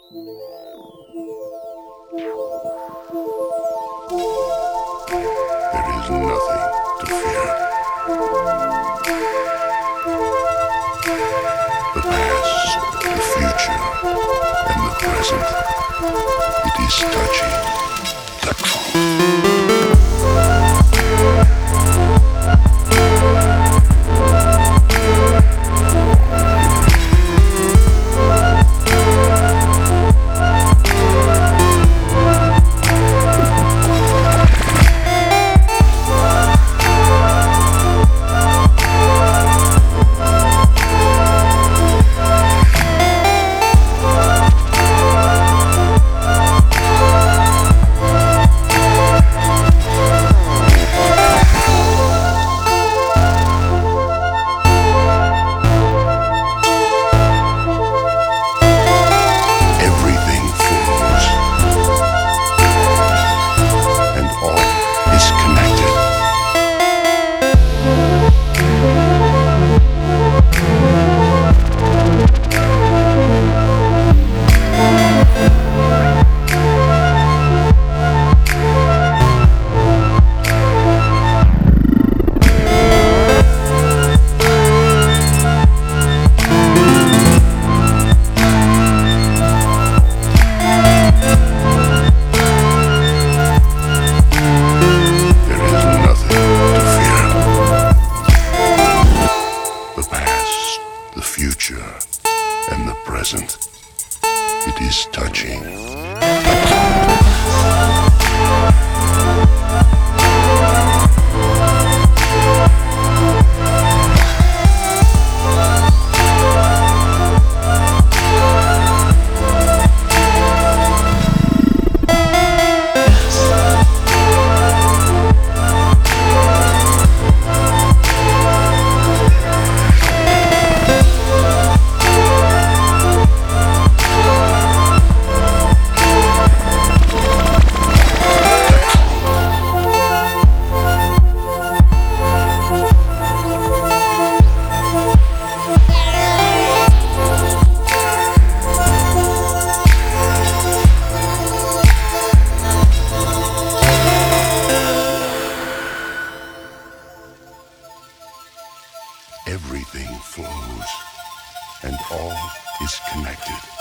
There is nothing to fear. The past, the future, and the present. It is touching the truth. The future and the present. It is touching. Everything flows, and all is connected.